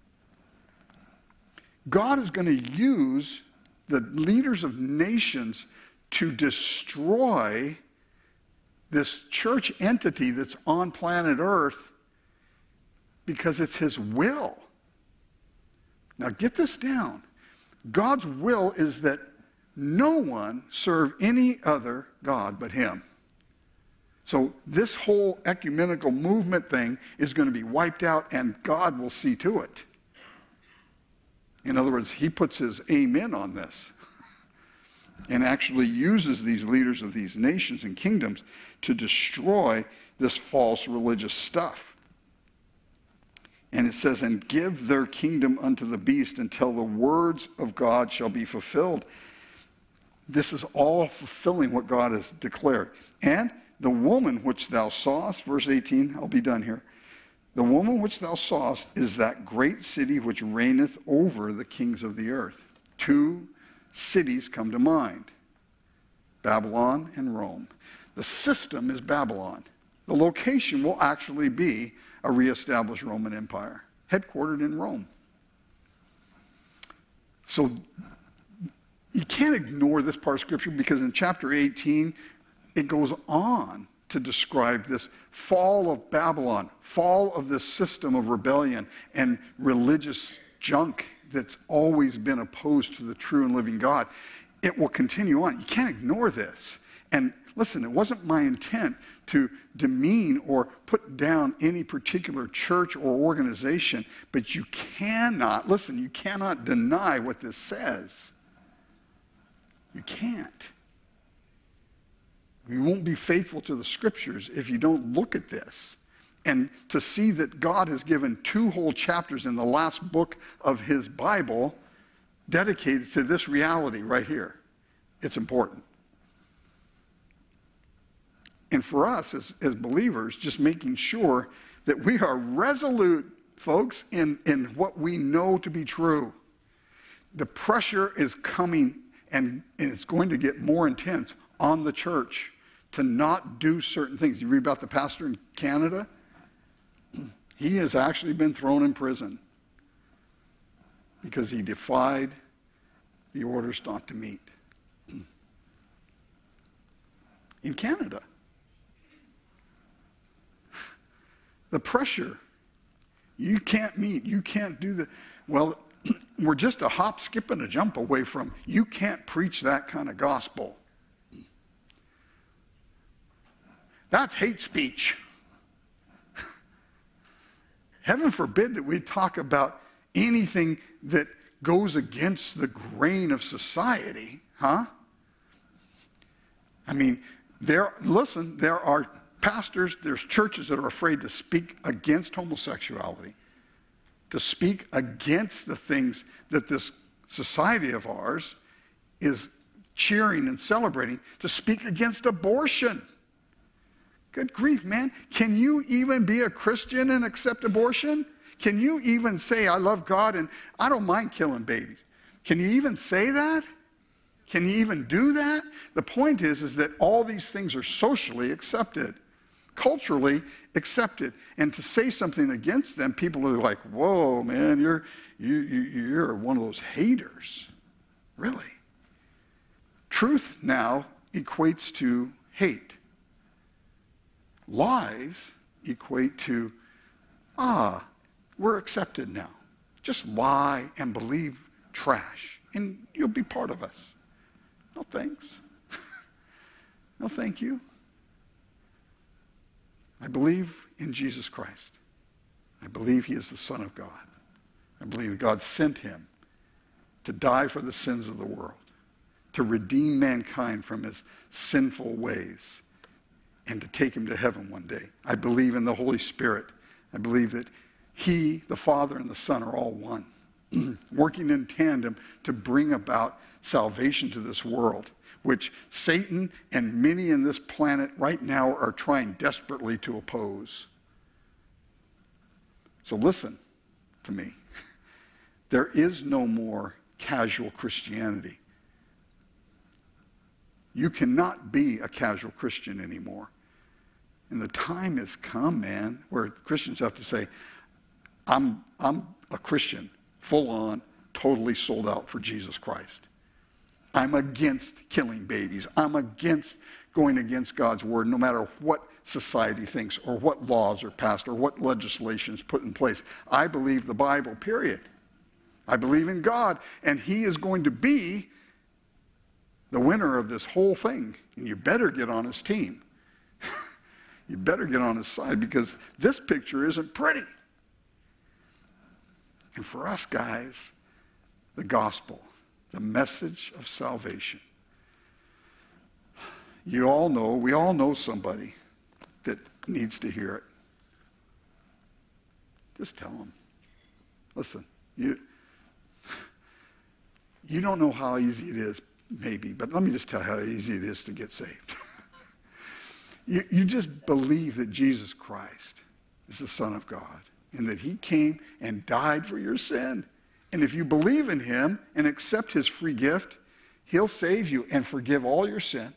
God is going to use the leaders of nations to destroy this church entity that's on planet Earth because it's his will. Now get this down. God's will is that no one serve any other God but him. So this whole ecumenical movement thing is going to be wiped out, and God will see to it. In other words, he puts his amen on this and actually uses these leaders of these nations and kingdoms to destroy this false religious stuff. And it says, and give their kingdom unto the beast until the words of God shall be fulfilled. This is all fulfilling what God has declared. And the woman which thou sawest, verse eighteen, I'll be done here. The woman which thou sawest is that great city which reigneth over the kings of the earth. Two cities come to mind, Babylon and Rome. The system is Babylon. The location will actually be a reestablished Roman Empire, headquartered in Rome. So you can't ignore this part of Scripture, because in chapter eighteen, it goes on to describe this fall of Babylon, fall of this system of rebellion and religious junk that's always been opposed to the true and living God. It will continue on. You can't ignore this. And listen, it wasn't my intent to demean or put down any particular church or organization, but you cannot, listen, you cannot deny what this says. You can't. You won't be faithful to the Scriptures if you don't look at this. And to see that God has given two whole chapters in the last book of his Bible dedicated to this reality right here. It's important. And for us as, as believers, just making sure that we are resolute, folks, in, in what we know to be true. The pressure is coming, and, and it's going to get more intense on the church to not do certain things. You read about the pastor in Canada? He has actually been thrown in prison because he defied the orders not to meet. In Canada. The pressure. You can't meet. You can't do the. Well, we're just a hop, skip, and a jump away from, you can't preach that kind of gospel. That's hate speech. Heaven forbid that we talk about anything that goes against the grain of society, huh? I mean, there, listen, there are pastors, there's churches that are afraid to speak against homosexuality, to speak against the things that this society of ours is cheering and celebrating, to speak against abortion. Good grief, man. Can you even be a Christian and accept abortion? Can you even say, I love God and I don't mind killing babies? Can you even say that? Can you even do that? The point is, is that all these things are socially accepted, culturally accepted. And to say something against them, people are like, whoa, man, you're, you, you, you're one of those haters. Really? Truth now equates to hate. Lies equate to, ah, we're accepted now. Just lie and believe trash, and you'll be part of us. No thanks. No thank you. I believe in Jesus Christ. I believe he is the Son of God. I believe that God sent him to die for the sins of the world, to redeem mankind from his sinful ways, and to take him to heaven one day. I believe in the Holy Spirit. I believe that he, the Father, and the Son are all one, working in tandem to bring about salvation to this world, which Satan and many in this planet right now are trying desperately to oppose. So listen to me. There is no more casual Christianity. You cannot be a casual Christian anymore. And the time has come, man, where Christians have to say, I'm, I'm a Christian, full on, totally sold out for Jesus Christ. I'm against killing babies. I'm against going against God's word, no matter what society thinks or what laws are passed or what legislation is put in place. I believe the Bible, period. I believe in God, and he is going to be the winner of this whole thing. And you better get on his team. You better get on his side, because this picture isn't pretty. And for us guys, the gospel, the message of salvation. You all know, we all know somebody that needs to hear it. Just tell them. Listen, you, you don't know how easy it is, maybe, but let me just tell you how easy it is to get saved. you, you just believe that Jesus Christ is the Son of God and that he came and died for your sin. And if you believe in him and accept his free gift, he'll save you and forgive all your sin.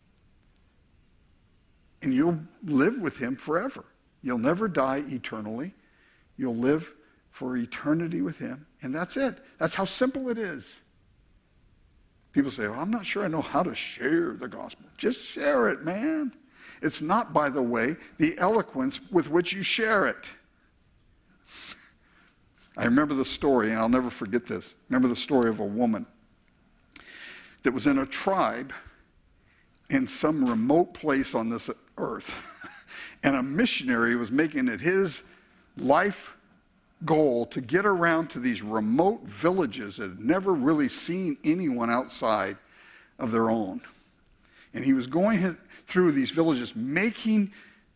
And you'll live with him forever. You'll never die eternally. You'll live for eternity with him. And that's it. That's how simple it is. People say, well, I'm not sure I know how to share the gospel. Just share it, man. It's not, by the way, the eloquence with which you share it. I remember the story, and I'll never forget this. Remember the story of a woman that was in a tribe in some remote place on this earth. And a missionary was making it his life goal to get around to these remote villages that had never really seen anyone outside of their own. And he was going through these villages, making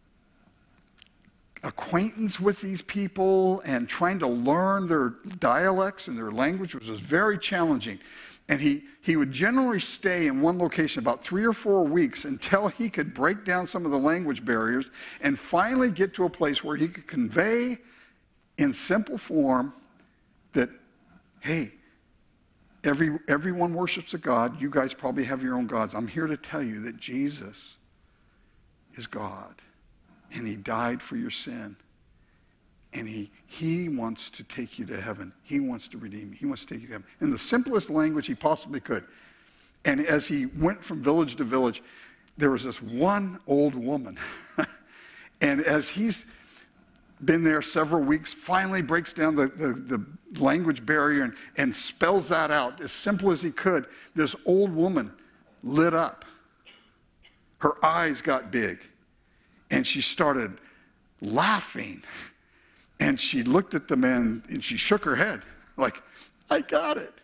acquaintance with these people and trying to learn their dialects and their language, which was very challenging. And he, he would generally stay in one location about three or four weeks until he could break down some of the language barriers and finally get to a place where he could convey in simple form that, hey, every, everyone worships a God. You guys probably have your own gods. I'm here to tell you that Jesus is God, and he died for your sin. And he, he wants to take you to heaven. He wants to redeem you. He wants to take you to heaven in the simplest language he possibly could. And as he went from village to village, there was this one old woman. And as he's been there several weeks, finally breaks down the, the, the language barrier and, and spells that out as simple as he could. This old woman lit up. Her eyes got big. And she started laughing. And she looked at the man and she shook her head like, I got it.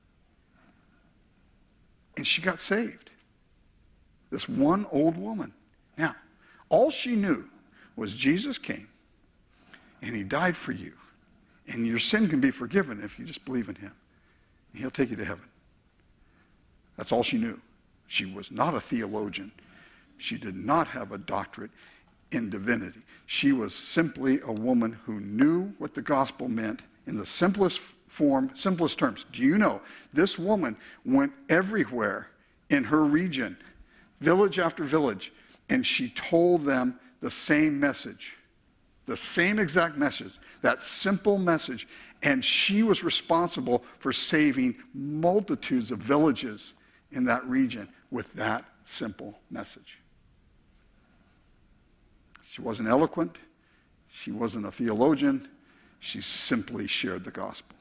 And she got saved. This one old woman. Now, all she knew was Jesus came and he died for you. And your sin can be forgiven if you just believe in him. And he'll take you to heaven. That's all she knew. She was not a theologian. She did not have a doctorate in divinity. She was simply a woman who knew what the gospel meant in the simplest form, simplest terms. Do you know, this woman went everywhere in her region, village after village, and she told them the same message, the same exact message, that simple message, and she was responsible for saving multitudes of villages in that region with that simple message. She wasn't eloquent. She wasn't a theologian. She simply shared the gospel.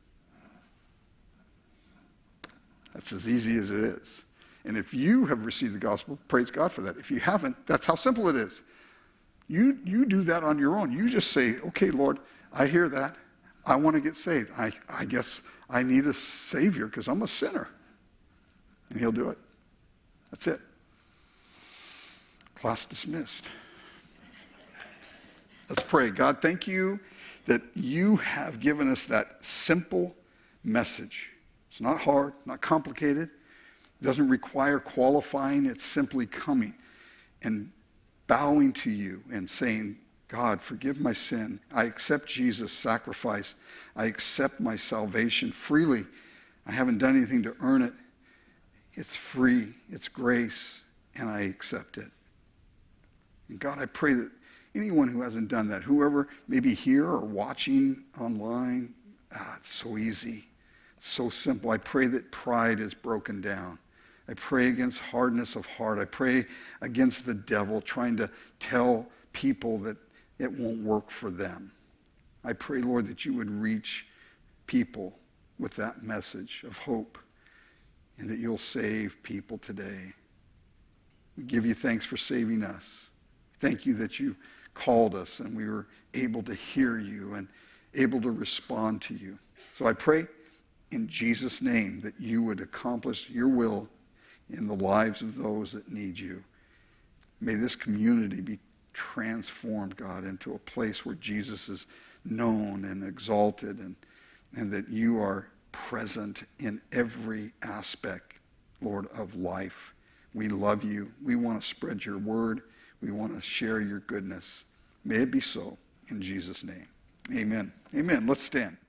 That's as easy as it is. And if you have received the gospel, praise God for that. If you haven't, that's how simple it is. You, you do that on your own. You just say, okay, Lord, I hear that. I want to get saved. I, I guess I need a Savior because I'm a sinner. And he'll do it. That's it. Class dismissed. Let's pray. God, thank you that you have given us that simple message. It's not hard, not complicated. It doesn't require qualifying. It's simply coming and bowing to you and saying, God, forgive my sin. I accept Jesus' sacrifice. I accept my salvation freely. I haven't done anything to earn it. It's free. It's grace. And I accept it. And God, I pray that anyone who hasn't done that, whoever may be here or watching online, ah, it's so easy, so simple. I pray that pride is broken down. I pray against hardness of heart. I pray against the devil trying to tell people that it won't work for them. I pray, Lord, that you would reach people with that message of hope and that you'll save people today. We give you thanks for saving us. Thank you that you called us and we were able to hear you and able to respond to you. So I pray in Jesus' name that you would accomplish your will in the lives of those that need you. May this community be transformed, God, into a place where Jesus is known and exalted and, and that you are present in every aspect, Lord, of life. We love you. We want to spread your word. We want to share your goodness. May it be so in Jesus' name. Amen. Amen. Let's stand.